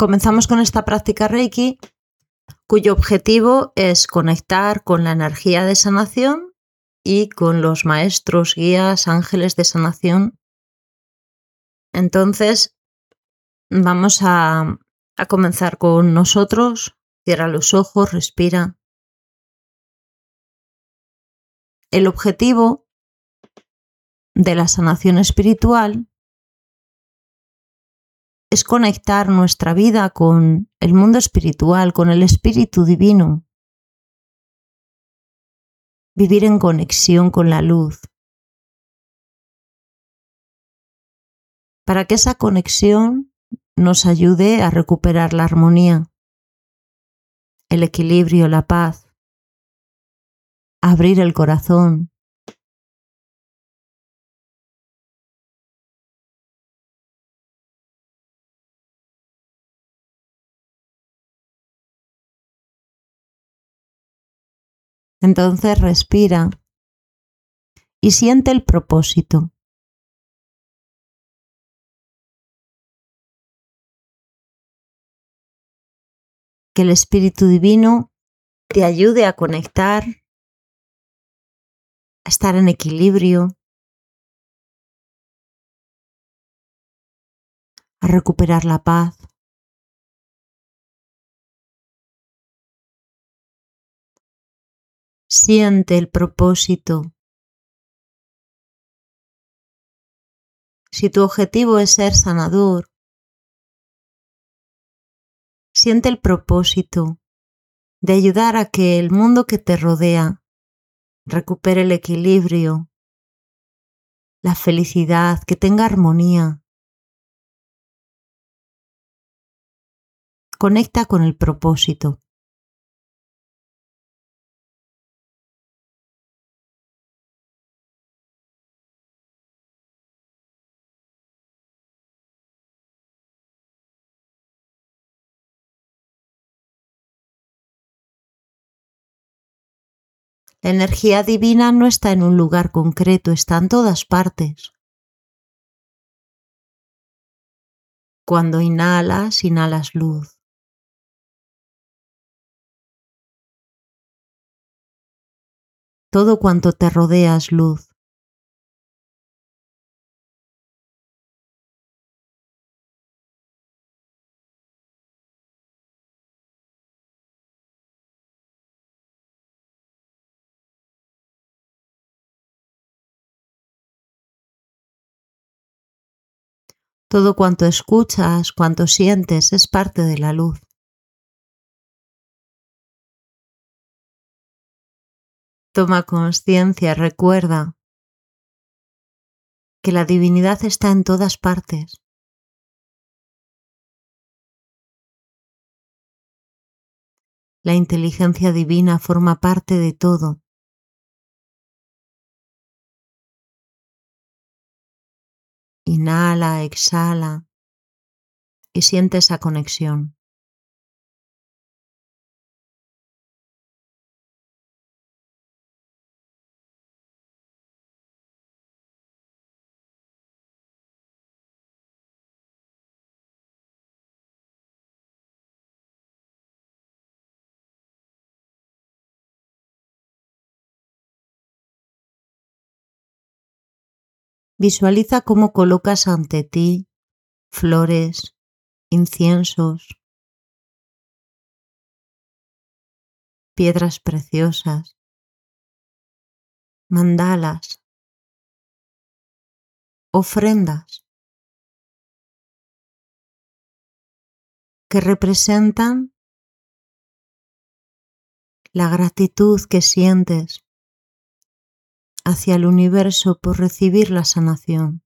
Comenzamos con esta práctica Reiki, cuyo objetivo es conectar con la energía de sanación y con los maestros, guías, ángeles de sanación. Entonces, vamos a comenzar con nosotros. Cierra los ojos, respira. El objetivo de la sanación espiritual es conectar nuestra vida con el mundo espiritual, con el espíritu divino. Vivir en conexión con la luz. Para que esa conexión nos ayude a recuperar la armonía, el equilibrio, la paz, abrir el corazón. Entonces respira y siente el propósito. Que el Espíritu Divino te ayude a conectar, a estar en equilibrio, a recuperar la paz. Siente el propósito. Si tu objetivo es ser sanador, siente el propósito de ayudar a que el mundo que te rodea recupere el equilibrio, la felicidad, que tenga armonía. Conecta con el propósito. La energía divina no está en un lugar concreto, está en todas partes. Cuando inhalas, inhalas luz. Todo cuanto te rodea es luz. Todo cuanto escuchas, cuanto sientes, es parte de la luz. Toma conciencia, recuerda que la divinidad está en todas partes. La inteligencia divina forma parte de todo. Inhala, exhala y siente esa conexión. Visualiza cómo colocas ante ti flores, inciensos, piedras preciosas, mandalas, ofrendas que representan la gratitud que sientes hacia el universo por recibir la sanación.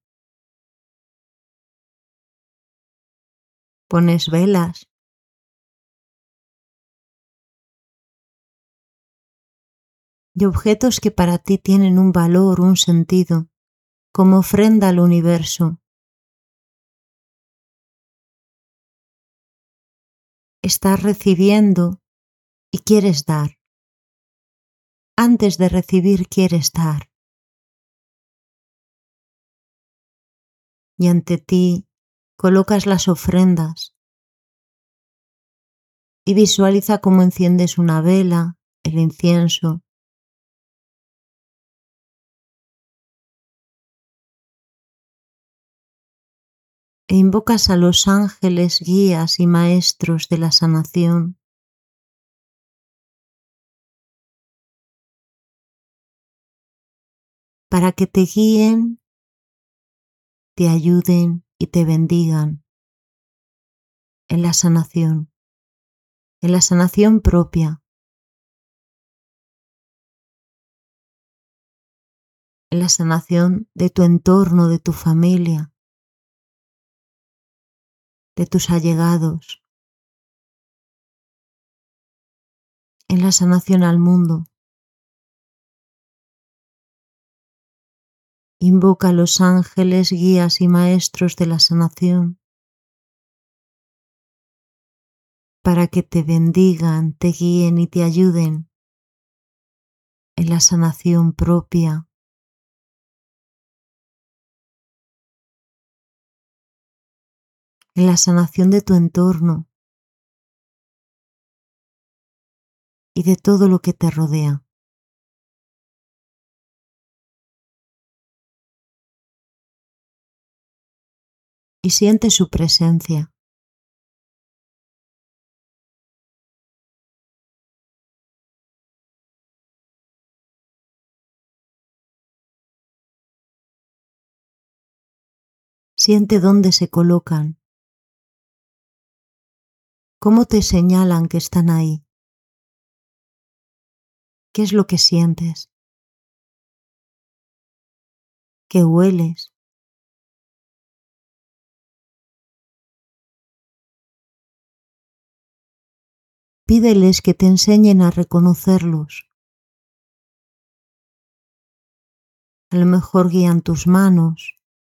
Pones velas y objetos que para ti tienen un valor, un sentido, como ofrenda al universo. Estás recibiendo y quieres dar. Antes de recibir quieres dar. Y ante ti colocas las ofrendas y visualiza cómo enciendes una vela, el incienso. E invocas a los ángeles, guías y maestros de la sanación para que te guíen, te ayuden y te bendigan en la sanación propia, en la sanación de tu entorno, de tu familia, de tus allegados, en la sanación al mundo. Invoca a los ángeles, guías y maestros de la sanación para que te bendigan, te guíen y te ayuden en la sanación propia, en la sanación de tu entorno y de todo lo que te rodea. Y siente su presencia. Siente dónde se colocan, cómo te señalan que están ahí. ¿Qué es lo que sientes? ¿Qué hueles? Pídeles que te enseñen a reconocerlos. A lo mejor guían tus manos.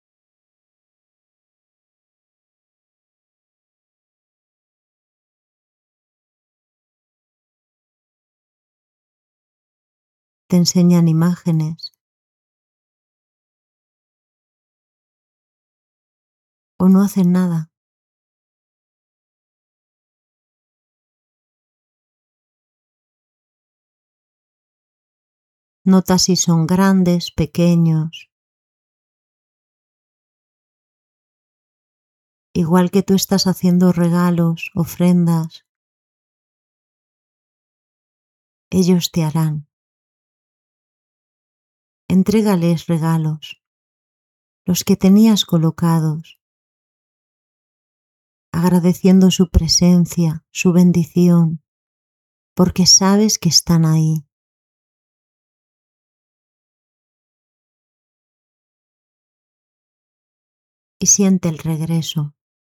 Te enseñan imágenes. O no hacen nada. Nota si son grandes, pequeños. Igual que tú estás haciendo regalos, ofrendas, ellos te harán. Entrégales regalos, los que tenías colocados, agradeciendo su presencia, su bendición, porque sabes que están ahí. Y siente el regreso.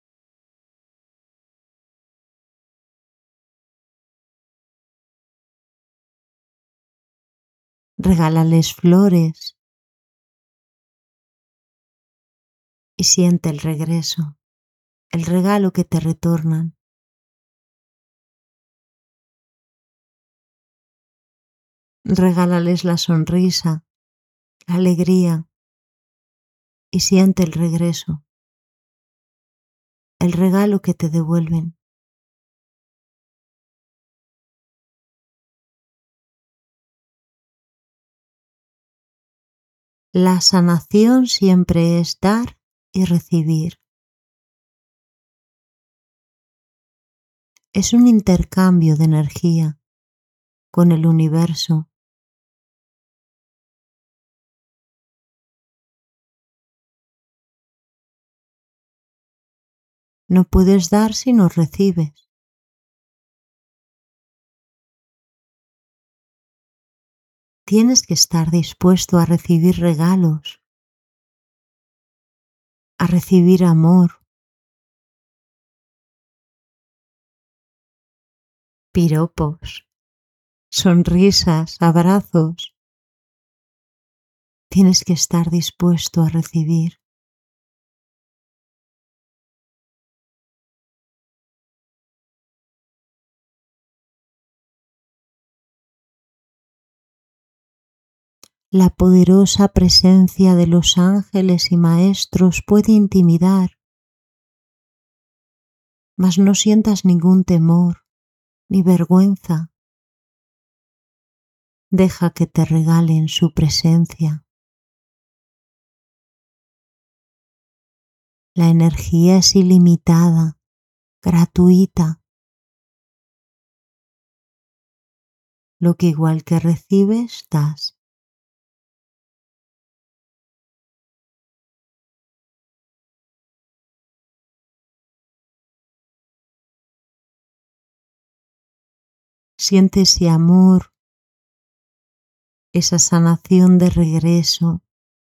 Regálales flores y siente el regreso, el regalo que te retornan. Regálales la sonrisa, la alegría y siente el regreso, el regalo que te devuelven. La sanación siempre es dar y recibir. Es un intercambio de energía con el universo. No puedes dar si no recibes. Tienes que estar dispuesto a recibir regalos, a recibir amor, piropos, sonrisas, abrazos. Tienes que estar dispuesto a recibir. La poderosa presencia de los ángeles y maestros puede intimidar, mas no sientas ningún temor. ni vergüenza. Deja que te regalen su presencia. La energía es ilimitada, gratuita. Lo que igual que recibes, das. Siente ese amor, esa sanación de regreso.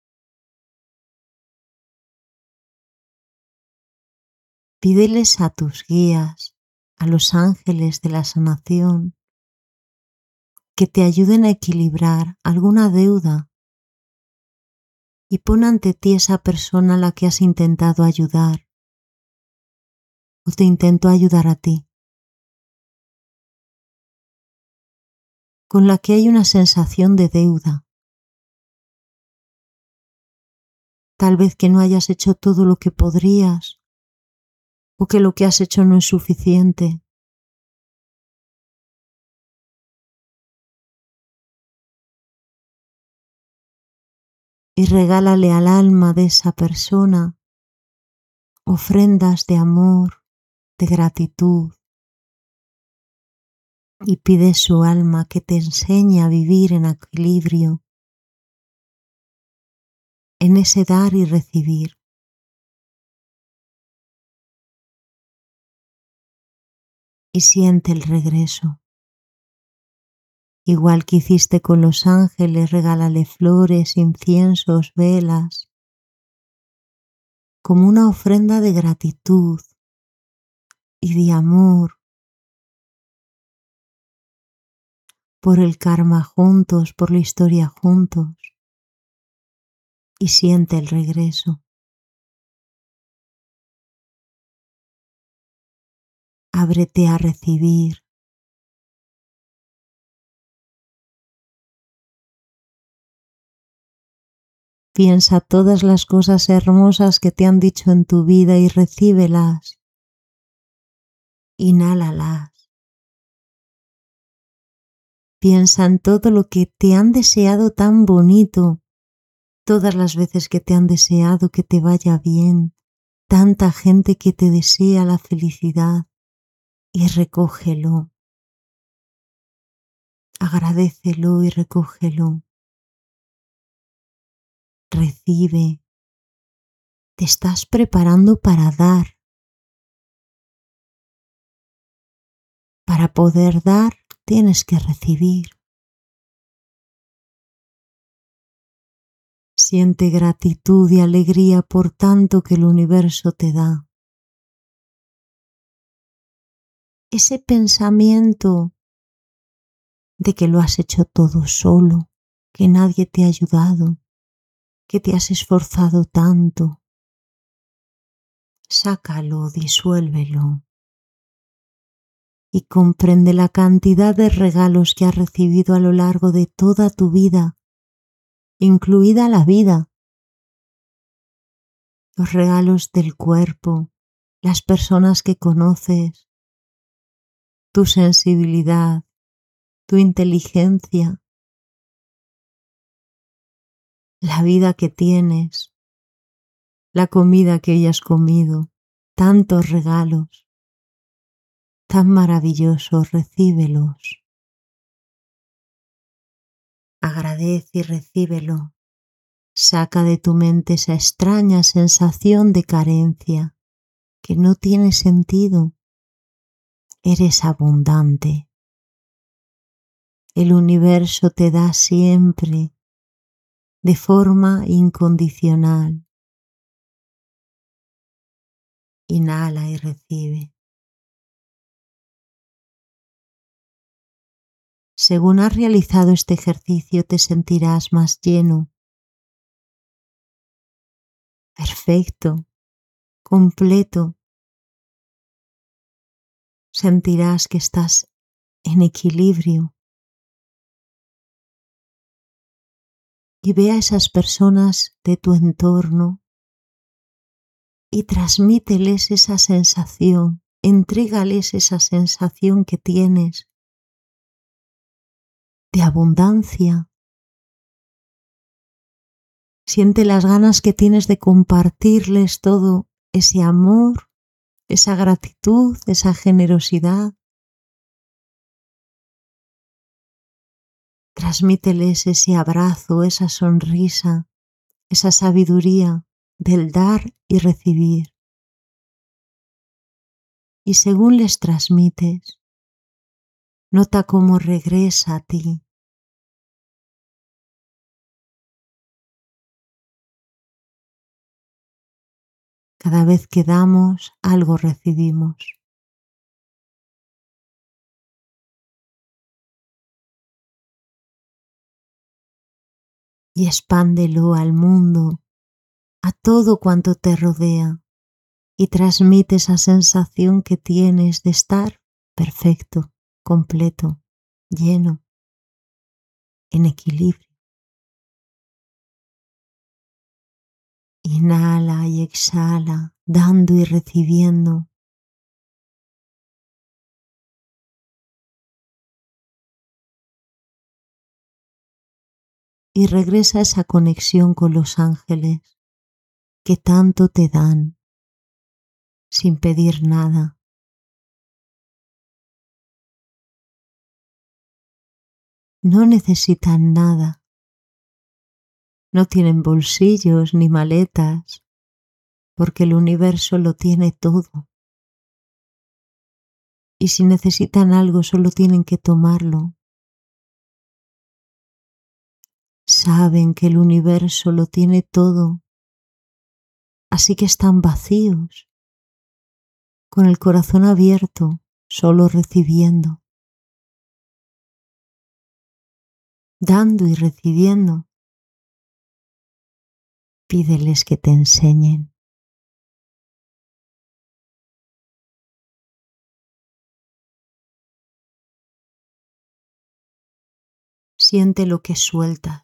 Pídeles a tus guías, a los ángeles de la sanación, que te ayuden a equilibrar alguna deuda y pon ante ti esa persona a la que has intentado ayudar o te intentó ayudar a ti, con la que hay una sensación de deuda. Tal vez que no hayas hecho todo lo que podrías o que lo que has hecho no es suficiente. Y regálale al alma de esa persona ofrendas de amor, de gratitud, y pide su alma que te enseñe a vivir en equilibrio, en ese dar y recibir. Y siente el regreso. Igual que hiciste con los ángeles, regálale flores, inciensos, velas, como una ofrenda de gratitud y de amor por el karma juntos, por la historia juntos, y siente el regreso. Ábrete a recibir. Piensa todas las cosas hermosas que te han dicho en tu vida y recíbelas. Inhálalas. Piensa en todo lo que te han deseado tan bonito, todas las veces que te han deseado que te vaya bien, tanta gente que te desea la felicidad, y recógelo. Agradécelo y recógelo. Recibe. Te estás preparando para dar. Para poder dar, tienes que recibir. Siente gratitud y alegría por tanto que el universo te da. Ese pensamiento de que lo has hecho todo solo, que nadie te ha ayudado, que te has esforzado tanto. Sácalo, disuélvelo y comprende la cantidad de regalos que has recibido a lo largo de toda tu vida, incluida la vida. Los regalos del cuerpo, las personas que conoces, tu sensibilidad, tu inteligencia, la vida que tienes, la comida que hoy has comido, tantos regalos, tan maravillosos, recíbelos. Agradece y recíbelo. Saca de tu mente esa extraña sensación de carencia que no tiene sentido. Eres abundante. El universo te da siempre de forma incondicional. Inhala y recibe. Según has realizado este ejercicio, te sentirás más lleno, perfecto, completo. Sentirás que estás en equilibrio. Y ve a esas personas de tu entorno y transmíteles esa sensación entrégales esa sensación que tienes de abundancia. Siente las ganas que tienes de compartirles todo ese amor, esa gratitud, esa generosidad. Transmíteles ese abrazo, esa sonrisa, esa sabiduría del dar y recibir. Y según les transmites, nota cómo regresa a ti. Cada vez que damos, algo recibimos. Y expándelo al mundo, a todo cuanto te rodea, y transmite esa sensación que tienes de estar perfecto, completo, lleno, en equilibrio. Inhala y exhala, dando y recibiendo. Y regresa a esa conexión con los ángeles que tanto te dan, sin pedir nada. No necesitan nada. No tienen bolsillos ni maletas, porque el universo lo tiene todo. Y si necesitan algo, solo tienen que tomarlo. Saben que el universo lo tiene todo, así que están vacíos, con el corazón abierto, solo recibiendo, dando y recibiendo. Pídeles que te enseñen. Siente lo que sueltas.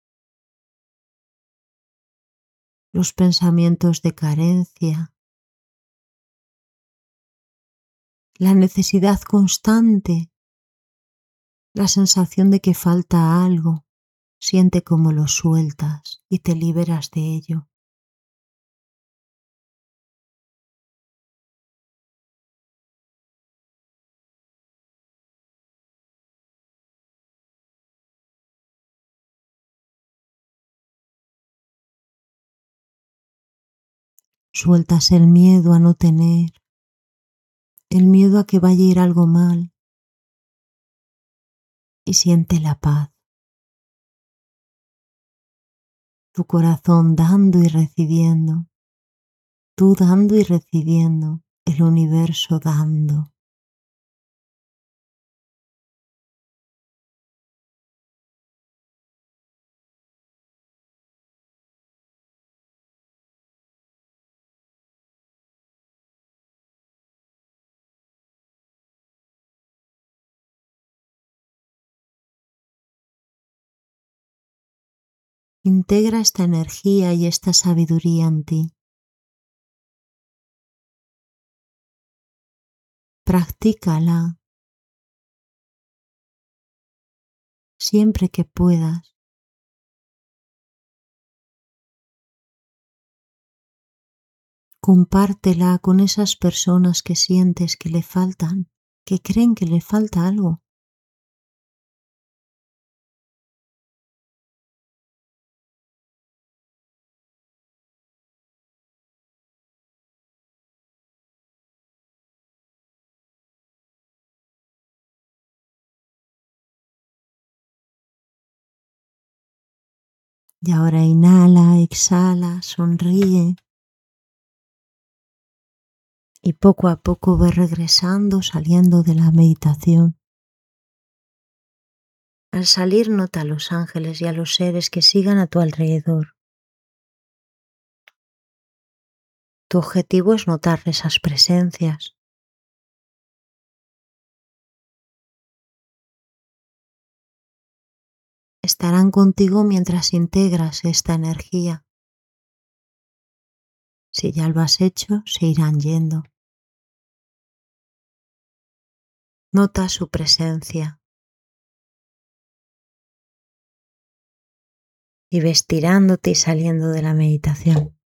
Los pensamientos de carencia, la necesidad constante, la sensación de que falta algo. Siente cómo lo sueltas y te liberas de ello. Sueltas el miedo a no tener, el miedo a que vaya a ir algo mal, y siente la paz. Tu corazón dando y recibiendo, tú dando y recibiendo, el universo dando. Integra esta energía y esta sabiduría en ti. Practícala siempre que puedas. Compártela con esas personas que sientes que le faltan, que creen que le falta algo. Y ahora inhala, exhala, sonríe. Y poco a poco ve regresando, saliendo de la meditación. Al salir, nota a los ángeles y a los seres que sigan a tu alrededor. Tu objetivo es notar esas presencias. Estarán contigo mientras integras esta energía. Si ya lo has hecho, se irán yendo. Nota su presencia. Y ves tirándote y saliendo de la meditación.